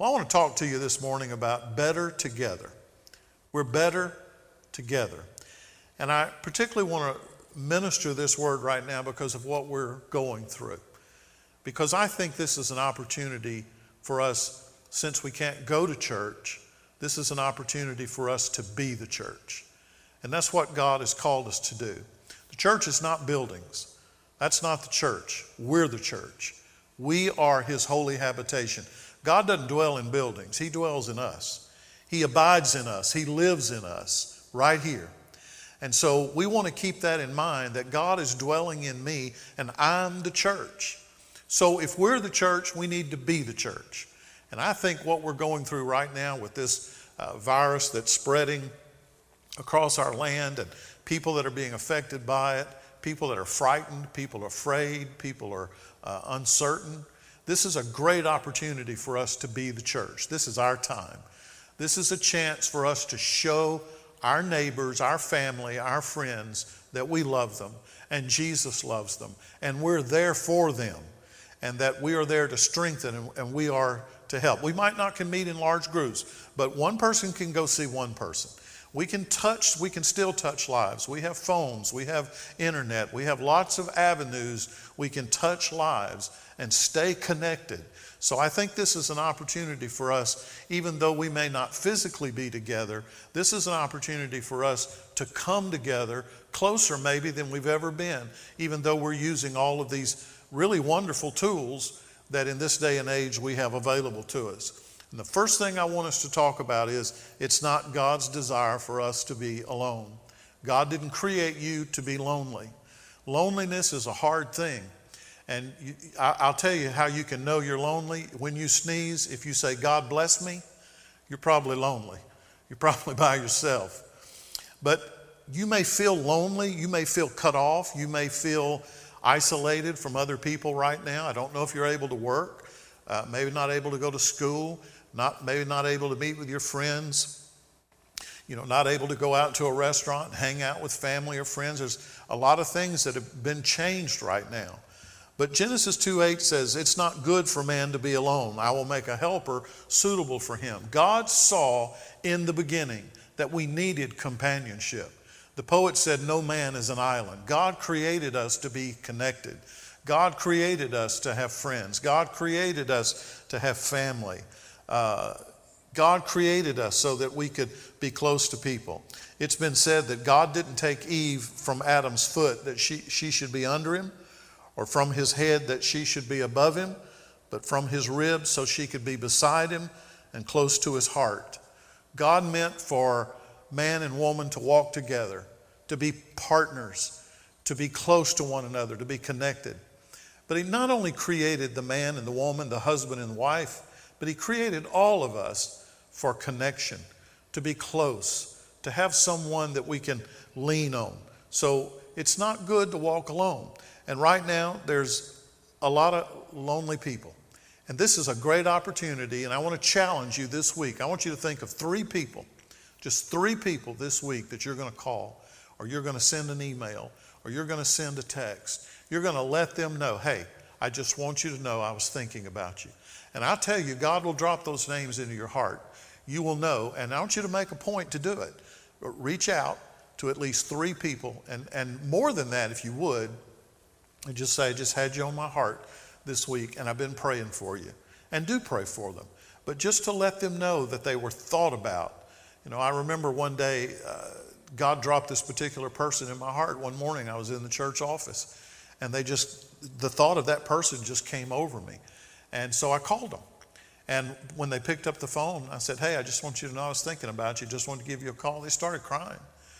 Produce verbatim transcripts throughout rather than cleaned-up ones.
Well, I want to talk to you this morning about better together. We're better together. And I particularly want to minister this word right now because of what we're going through. Because I think this is an opportunity for us, since we can't go to church, this is an opportunity for us to be the church. And that's what God has called us to do. The church is not buildings. That's not the church. We're the church. We are his holy habitation. God doesn't dwell in buildings. He dwells in us. He abides in us. He lives in us right here. And so we want to keep that in mind, that God is dwelling in me and I'm the church. So if we're the church, we need to be the church. And I think what we're going through right now with this uh, virus that's spreading across our land, and people that are being affected by it, people that are frightened, people are afraid, people are uh, uncertain. This is a great opportunity for us to be the church. This is our time. This is a chance for us to show our neighbors, our family, our friends that we love them and Jesus loves them and we're there for them, and that we are there to strengthen and, and we are to help. We might not can meet in large groups, but one person can go see one person. We can touch, we can still touch lives. We have phones, we have internet, we have lots of avenues we can touch lives and stay connected. So I think this is an opportunity for us, even though we may not physically be together, this is an opportunity for us to come together closer maybe than we've ever been, even though we're using all of these really wonderful tools that in this day and age we have available to us. And the first thing I want us to talk about is it's not God's desire for us to be alone. God didn't create you to be lonely. Loneliness is a hard thing. And you, I, I'll tell you how you can know you're lonely. When you sneeze, if you say, God bless me, you're probably lonely. You're probably by yourself. But you may feel lonely. You may feel cut off. You may feel isolated from other people right now. I don't know if you're able to work, uh, maybe not able to go to school. Not, maybe not able to meet with your friends, you know, not able to go out to a restaurant, hang out with family or friends. There's a lot of things that have been changed right now. But Genesis two eight says, it's not good for man to be alone. I will make a helper suitable for him. God saw in the beginning that we needed companionship. The poet said, no man is an island. God created us to be connected. God created us to have friends. God created us to have family. Uh, God created us so that we could be close to people. It's been said that God didn't take Eve from Adam's foot that she, she should be under him, or from his head that she should be above him, but from his ribs so she could be beside him and close to his heart. God meant for man and woman to walk together, to be partners, to be close to one another, to be connected. But he not only created the man and the woman, the husband and wife, but he created all of us for connection, to be close, to have someone that we can lean on. So it's not good to walk alone. And right now, there's a lot of lonely people. And this is a great opportunity, and I want to challenge you this week. I want you to think of three people, just three people this week that you're going to call, or you're going to send an email, or you're going to send a text. You're going to let them know, hey, I just want you to know I was thinking about you. And I'll tell you, God will drop those names into your heart. You will know, and I want you to make a point to do it. Reach out to at least three people, and, and more than that if you would, and just say, I just had you on my heart this week, and I've been praying for you. And do pray for them. But just to let them know that they were thought about. You know, I remember one day, uh, God dropped this particular person in my heart. One morning I was in the church office, and they just, the thought of that person just came over me. And so I called them. And when they picked up the phone, I said, hey, I just want you to know I was thinking about you. Just wanted to give you a call. They started crying.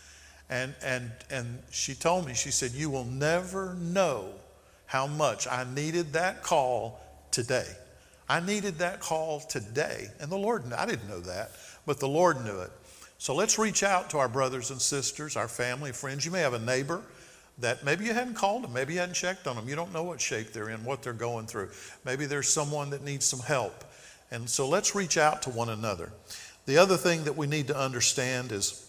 And, and, and she told me, she said, you will never know how much I needed that call today. I needed that call today. And the Lord, I didn't know that, but the Lord knew it. So let's reach out to our brothers and sisters, our family, friends. You may have a neighbor that maybe you hadn't called them, maybe you hadn't checked on them. You don't know what shape they're in, what they're going through. Maybe there's someone that needs some help. And so let's reach out to one another. The other thing that we need to understand is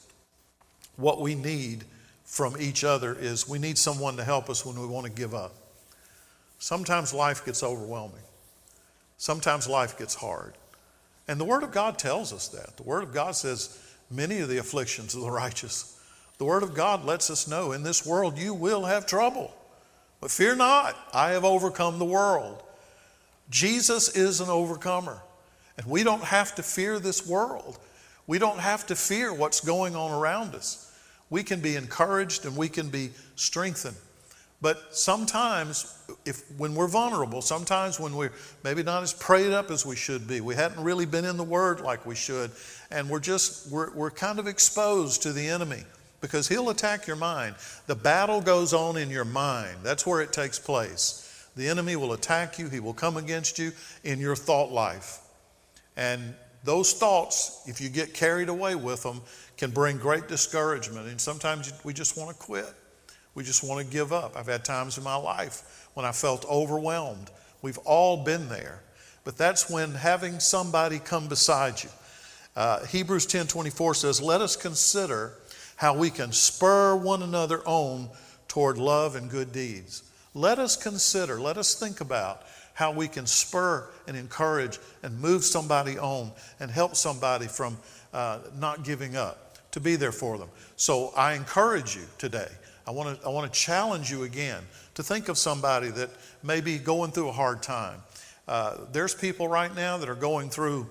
what we need from each other is we need someone to help us when we want to give up. Sometimes life gets overwhelming. Sometimes life gets hard. And the Word of God tells us that. The Word of God says, many of the afflictions of the righteous. The Word of God lets us know, in this world you will have trouble. But fear not, I have overcome the world. Jesus is an overcomer. And we don't have to fear this world. We don't have to fear what's going on around us. We can be encouraged and we can be strengthened. But sometimes, if when we're vulnerable, sometimes when we're maybe not as prayed up as we should be, we hadn't really been in the Word like we should, and we're just, we're, we're kind of exposed to the enemy, because he'll attack your mind. The battle goes on in your mind. That's where it takes place. The enemy will attack you. He will come against you in your thought life. And those thoughts, if you get carried away with them, can bring great discouragement. And sometimes we just want to quit. We just want to give up. I've had times in my life when I felt overwhelmed. We've all been there. But that's when having somebody come beside you. Uh, Hebrews ten twenty-four says, let us consider how we can spur one another on toward love and good deeds. Let us consider, let us think about how we can spur and encourage and move somebody on and help somebody from uh, not giving up, to be there for them. So I encourage you today. I want to I want to challenge you again to think of somebody that may be going through a hard time. Uh, there's people right now that are going through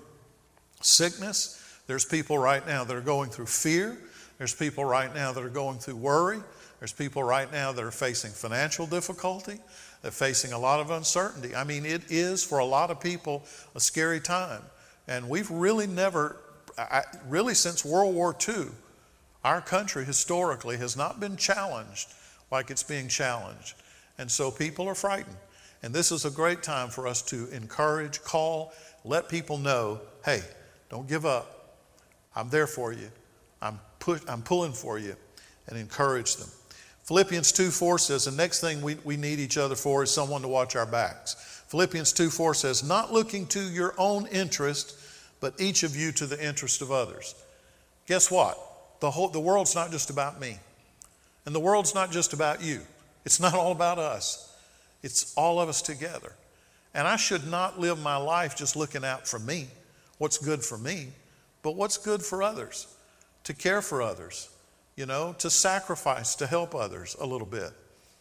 sickness. There's people right now that are going through fear. There's people right now that are going through worry. There's people right now that are facing financial difficulty. They're facing a lot of uncertainty. I mean, it is for a lot of people a scary time. And we've really never, I, really since World War Two, our country historically has not been challenged like it's being challenged. And so people are frightened. And this is a great time for us to encourage, call, let people know, hey, don't give up. I'm there for you. I'm, push, I'm pulling for you, and encourage them. Philippians two four says, the next thing we, we need each other for is someone to watch our backs. Philippians two four says, not looking to your own interest, but each of you to the interest of others. Guess what? The whole, the world's not just about me. And the world's not just about you. It's not all about us. It's all of us together. And I should not live my life just looking out for me, what's good for me, but what's good for others, to care for others, you know, to sacrifice, to help others a little bit.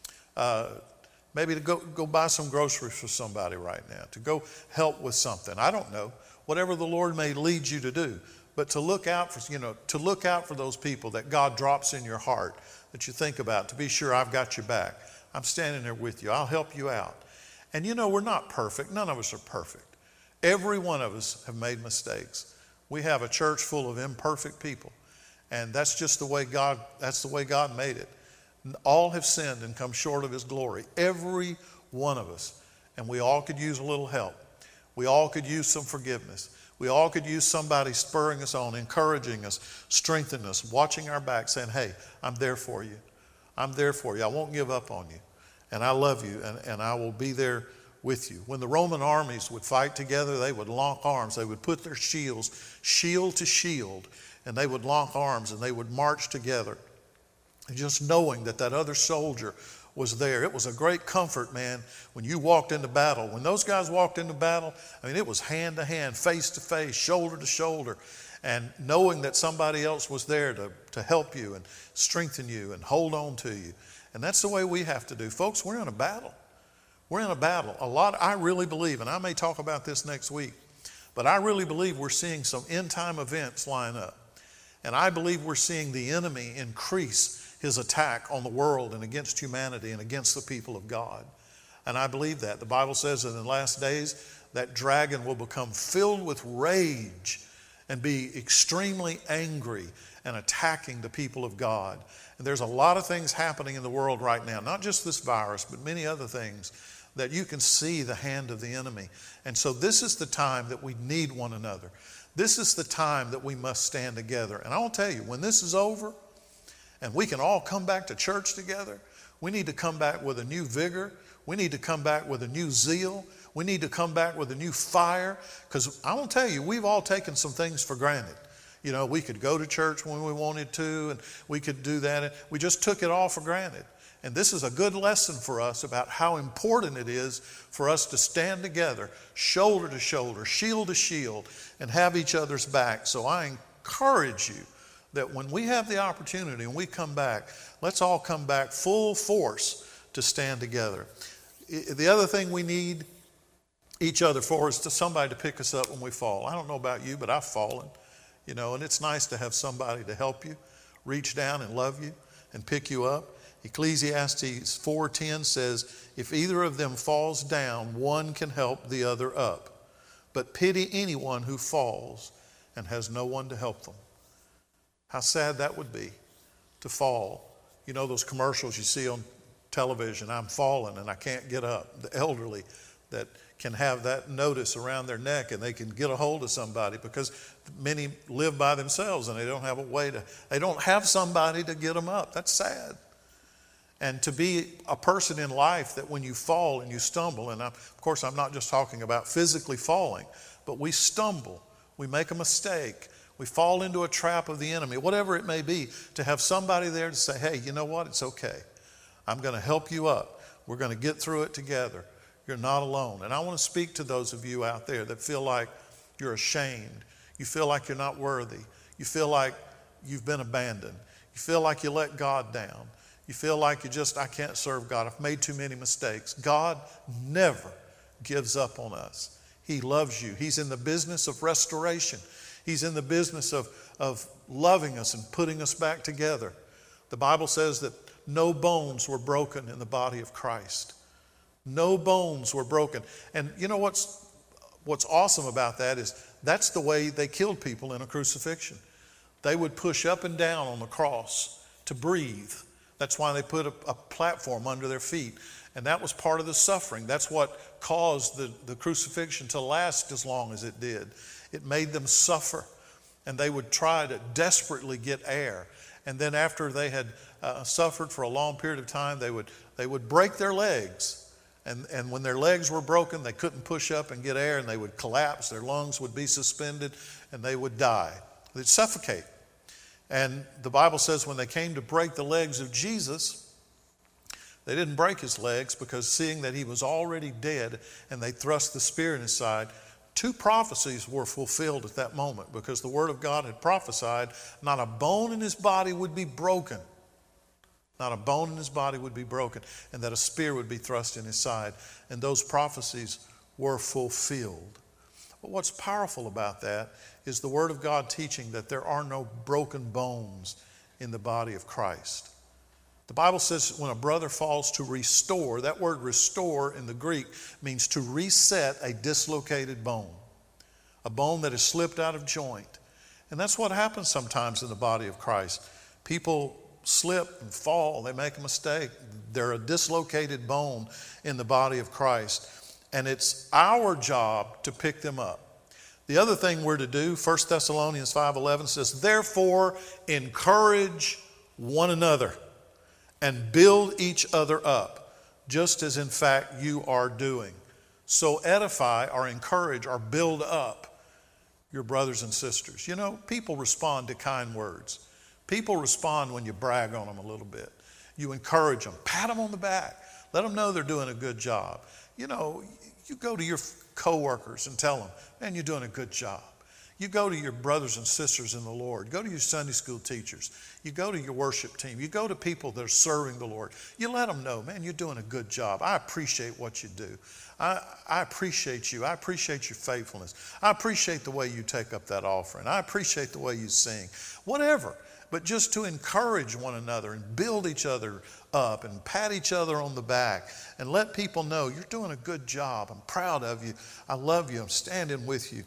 Uh, maybe to go, go buy some groceries for somebody right now, to go help with something. I don't know, whatever the Lord may lead you to do. But to look out for, you know, to look out for those people that God drops in your heart, that you think about, to be sure I've got your back. I'm standing there with you. I'll help you out. And you know, we're not perfect. None of us are perfect. Every one of us have made mistakes. We have a church full of imperfect people. And that's just the way God, that's the way God made it. All have sinned and come short of his glory. Every one of us. And we all could use a little help. We all could use some forgiveness. We all could use somebody spurring us on, encouraging us, strengthening us, watching our back, saying, hey, I'm there for you. I'm there for you. I won't give up on you. And I love you, and, and I will be there with you. When the Roman armies would fight together, they would lock arms. They would put their shields shield to shield, and they would lock arms, and they would march together. And just knowing that that other soldier was there. It was a great comfort, man, when you walked into battle. When those guys walked into battle, I mean, it was hand to hand, face to face, shoulder to shoulder. And knowing that somebody else was there to, to help you and strengthen you and hold on to you. And that's the way we have to do. Folks, we're in a battle. We're in a battle. A lot, I really believe, and I may talk about this next week, but I really believe we're seeing some end time events line up. And I believe we're seeing the enemy increase his attack on the world and against humanity and against the people of God. And I believe that. The Bible says that in the last days, that dragon will become filled with rage and be extremely angry and attacking the people of God. And there's a lot of things happening in the world right now, not just this virus, but many other things that you can see the hand of the enemy. And so this is the time that we need one another. This is the time that we must stand together. And I'll tell you, when this is over, and we can all come back to church together, we need to come back with a new vigor. We need to come back with a new zeal. We need to come back with a new fire. Because I will tell you, we've all taken some things for granted. You know, we could go to church when we wanted to, and we could do that. We just took it all for granted. And this is a good lesson for us about how important it is for us to stand together, shoulder to shoulder, shield to shield, and have each other's back. So I encourage you that when we have the opportunity and we come back, let's all come back full force to stand together. The other thing we need each other for is to somebody to pick us up when we fall. I don't know about you, but I've fallen, you know, and it's nice to have somebody to help you, reach down and love you and pick you up. Ecclesiastes four ten says, if either of them falls down, one can help the other up. But pity anyone who falls and has no one to help them. How sad that would be to fall. You know those commercials you see on television, I'm falling and I can't get up. The elderly that can have that notice around their neck and they can get a hold of somebody, because many live by themselves and they don't have a way to, they don't have somebody to get them up. That's sad. And to be a person in life that when you fall and you stumble, and I'm, of course I'm not just talking about physically falling, but we stumble, we make a mistake, we fall into a trap of the enemy, whatever it may be, to have somebody there to say, hey, you know what, it's okay. I'm going to help you up. We're going to get through it together. You're not alone. And I want to speak to those of you out there that feel like you're ashamed. You feel like you're not worthy. You feel like you've been abandoned. You feel like you let God down. You feel like you just, I can't serve God. I've made too many mistakes. God never gives up on us. He loves you. He's in the business of restoration. He's in the business of, of loving us and putting us back together. The Bible says that no bones were broken in the body of Christ. No bones were broken. And you know what's, what's awesome about that is that's the way they killed people in a crucifixion. They would push up and down on the cross to breathe. That's why they put a, a platform under their feet. And that was part of the suffering. That's what caused the, the crucifixion to last as long as it did. It made them suffer. And they would try to desperately get air. And then after they had uh, suffered for a long period of time, they would, they would break their legs. And, and when their legs were broken, they couldn't push up and get air, and they would collapse. Their lungs would be suspended, and they would die. They'd suffocate. And the Bible says when they came to break the legs of Jesus, they didn't break his legs, because seeing that he was already dead and they thrust the spear in his side, two prophecies were fulfilled at that moment, because the Word of God had prophesied not a bone in his body would be broken. Not a bone in his body would be broken, and that a spear would be thrust in his side. And those prophecies were fulfilled. But what's powerful about that is the Word of God teaching that there are no broken bones in the body of Christ. The Bible says when a brother falls, to restore. That word restore in the Greek means to reset a dislocated bone, a bone that has slipped out of joint. And that's what happens sometimes in the body of Christ. People slip and fall. They make a mistake. They're a dislocated bone in the body of Christ. And it's our job to pick them up. The other thing we're to do, First Thessalonians five eleven says, therefore encourage one another and build each other up, just as in fact you are doing. So edify or encourage or build up your brothers and sisters. You know, people respond to kind words. People respond when you brag on them a little bit. You encourage them, pat them on the back, let them know they're doing a good job. You know, you go to your coworkers and tell them, man, you're doing a good job. You go to your brothers and sisters in the Lord. Go to your Sunday school teachers. You go to your worship team. You go to people that are serving the Lord. You let them know, man, you're doing a good job. I appreciate what you do. I, I appreciate you. I appreciate your faithfulness. I appreciate the way you take up that offering. I appreciate the way you sing. Whatever. But just to encourage one another and build each other up and pat each other on the back and let people know you're doing a good job. I'm proud of you. I love you. I'm standing with you.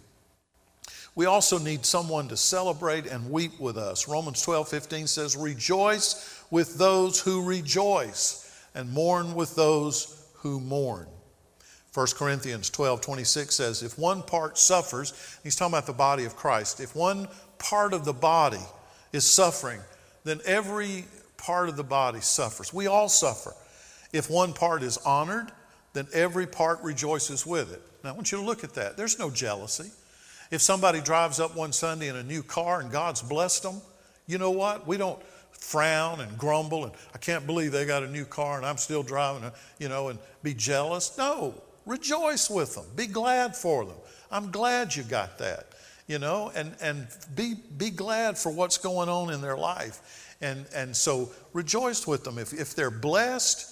We also need someone to celebrate and weep with us. Romans twelve fifteen says, rejoice with those who rejoice and mourn with those who mourn. First Corinthians twelve twenty-six says, if one part suffers, he's talking about the body of Christ. If one part of the body is suffering, then every part of the body suffers. We all suffer. If one part is honored, then every part rejoices with it. Now I want you to look at that. There's no jealousy. If somebody drives up one Sunday in a new car and God's blessed them, you know what? We don't frown and grumble and I can't believe they got a new car and I'm still driving, a, you know, and be jealous. No, rejoice with them. Be glad for them. I'm glad you got that, you know, and, and be, be glad for what's going on in their life. And, and so rejoice with them. If, if they're blessed,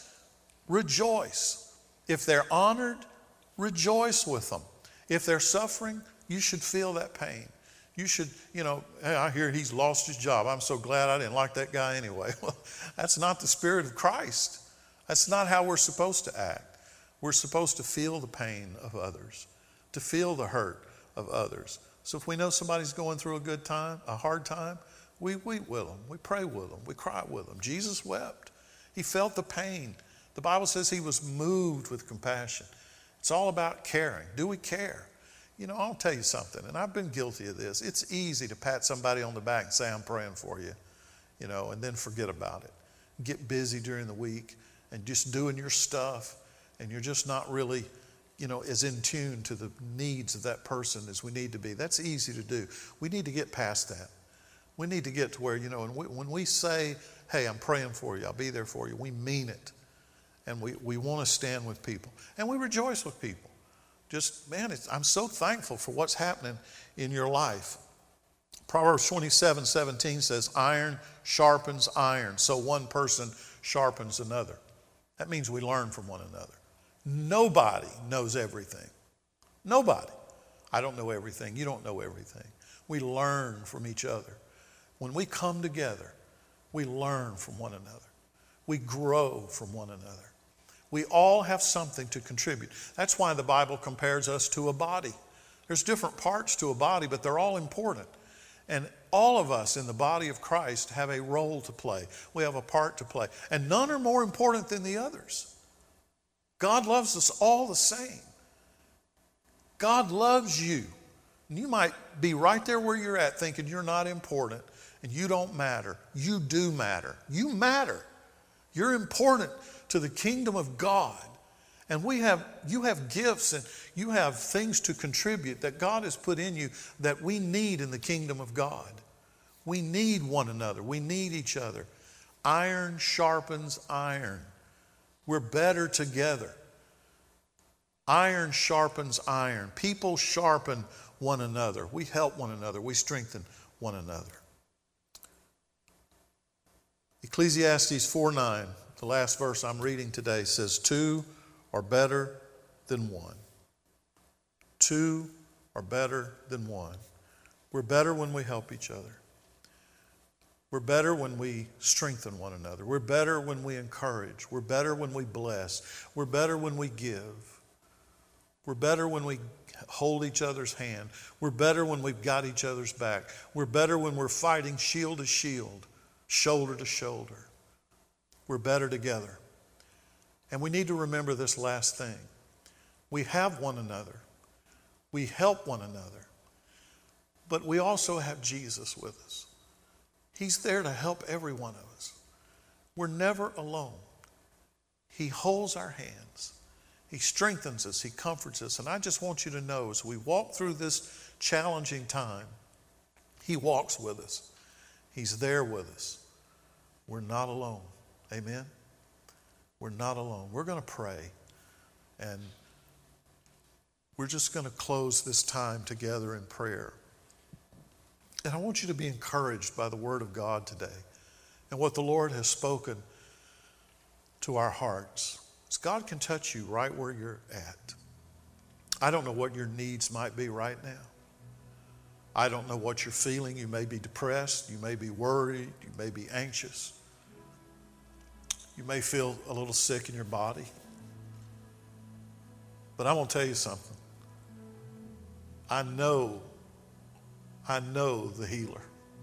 rejoice. If they're honored, rejoice with them. If they're suffering, you should feel that pain. You should, you know, hey, I hear he's lost his job. I'm so glad I didn't like that guy anyway. Well, that's not the Spirit of Christ. That's not how we're supposed to act. We're supposed to feel the pain of others, to feel the hurt of others. So if we know somebody's going through a good time, a hard time, we weep with them. We pray with them. We cry with them. Jesus wept. He felt the pain. The Bible says he was moved with compassion. It's all about caring. Do we care? You know, I'll tell you something, and I've been guilty of this. It's easy to pat somebody on the back and say, I'm praying for you, you know, and then forget about it. Get busy during the week and just doing your stuff, and you're just not really, you know, as in tune to the needs of that person as we need to be. That's easy to do. We need to get past that. We need to get to where, you know, and we, when we say, hey, I'm praying for you, I'll be there for you, we mean it. And we, we want to stand with people. And we rejoice with people. Just, man, it's, I'm so thankful for what's happening in your life. Proverbs twenty-seven seventeen says, iron sharpens iron, so one person sharpens another. That means we learn from one another. Nobody knows everything. Nobody. I don't know everything. You don't know everything. We learn from each other. When we come together, we learn from one another. We grow from one another. We all have something to contribute. That's why the Bible compares us to a body. There's different parts to a body, but they're all important. And all of us in the body of Christ have a role to play. We have a part to play. And none are more important than the others. God loves us all the same. God loves you. And you might be right there where you're at thinking you're not important and you don't matter. You do matter. You matter. You're important to the kingdom of God. And we have, you have gifts and you have things to contribute that God has put in you that we need in the kingdom of God. We need one another. We need each other. Iron sharpens iron. We're better together. Iron sharpens iron. People sharpen one another. We help one another. We strengthen one another. Ecclesiastes four nine. The last verse I'm reading today says, two are better than one. Two are better than one. We're better when we help each other. We're better when we strengthen one another. We're better when we encourage. We're better when we bless. We're better when we give. We're better when we hold each other's hand. We're better when we've got each other's back. We're better when we're fighting shield to shield, shoulder to shoulder. We're better together. And we need to remember this last thing. We have one another. We help one another. But we also have Jesus with us. He's there to help every one of us. We're never alone. He holds our hands. He strengthens us. He comforts us. And I just want you to know, as we walk through this challenging time, He walks with us. He's there with us. We're not alone. Amen? We're not alone. We're going to pray. And we're just going to close this time together in prayer. And I want you to be encouraged by the Word of God today and what the Lord has spoken to our hearts. Because God can touch you right where you're at. I don't know what your needs might be right now. I don't know what you're feeling. You may be depressed. You may be worried. You may be anxious. You may feel a little sick in your body. But I want to tell you something. I know, I know the healer.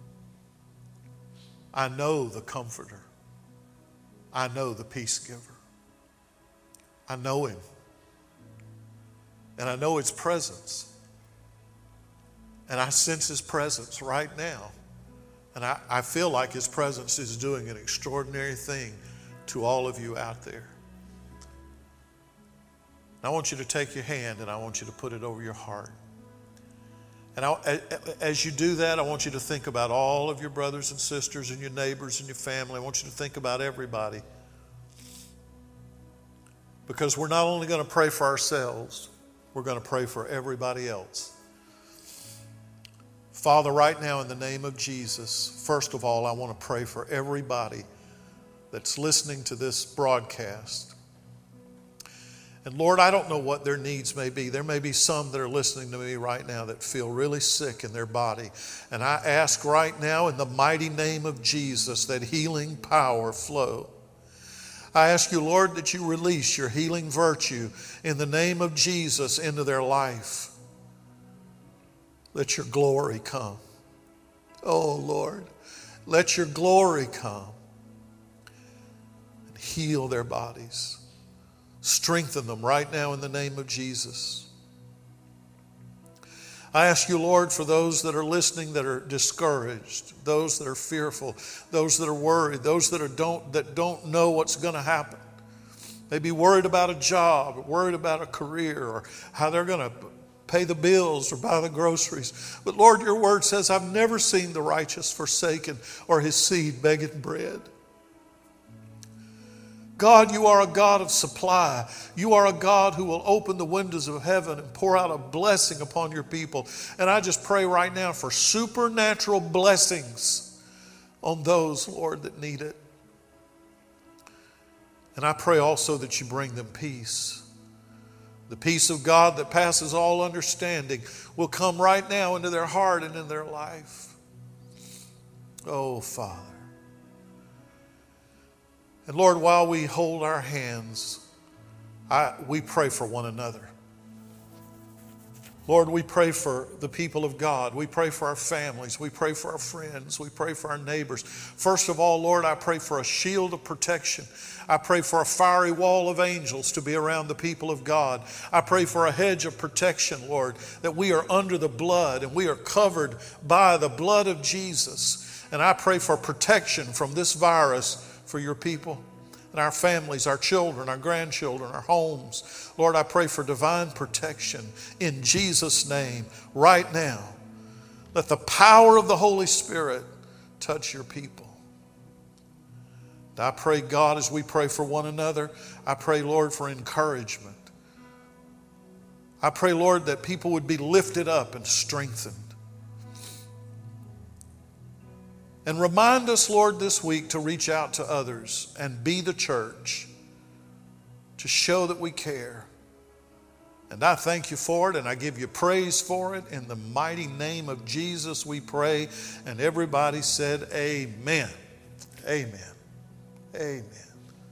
I know the comforter. I know the peace giver. I know Him. And I know His presence. And I sense His presence right now. And I, I feel like His presence is doing an extraordinary thing to all of you out there. And I want you to take your hand and I want you to put it over your heart. And I, as you do that, I want you to think about all of your brothers and sisters and your neighbors and your family. I want you to think about everybody. Because we're not only going to pray for ourselves, we're going to pray for everybody else. Father, right now in the name of Jesus, first of all, I want to pray for everybody that's listening to this broadcast. And Lord, I don't know what their needs may be. There may be some that are listening to me right now that feel really sick in their body. And I ask right now in the mighty name of Jesus that healing power flow. I ask you, Lord, that you release your healing virtue in the name of Jesus into their life. Let your glory come. Oh, Lord, let your glory come and heal their bodies. Strengthen them right now in the name of Jesus. I ask you, Lord, for those that are listening that are discouraged, those that are fearful, those that are worried, those that are don't that don't know what's going to happen. Maybe worried about a job, worried about a career, or how they're going to pay the bills or buy the groceries. But Lord, your word says, I've never seen the righteous forsaken or his seed begging bread. God, you are a God of supply. You are a God who will open the windows of heaven and pour out a blessing upon your people. And I just pray right now for supernatural blessings on those, Lord, that need it. And I pray also that you bring them peace. The peace of God that passes all understanding will come right now into their heart and in their life. Oh, Father. And Lord, while we hold our hands, I, we pray for one another. Lord, we pray for the people of God. We pray for our families. We pray for our friends. We pray for our neighbors. First of all, Lord, I pray for a shield of protection. I pray for a fiery wall of angels to be around the people of God. I pray for a hedge of protection, Lord, that we are under the blood and we are covered by the blood of Jesus. And I pray for protection from this virus for your people and our families, our children, our grandchildren, our homes. Lord, I pray for divine protection in Jesus' name right now. Let the power of the Holy Spirit touch your people. I pray, God, as we pray for one another, I pray, Lord, for encouragement. I pray, Lord, that people would be lifted up and strengthened. And remind us, Lord, this week to reach out to others and be the church, to show that we care. And I thank you for it, and I give you praise for it. In the mighty name of Jesus we pray. And everybody said amen. Amen. Amen.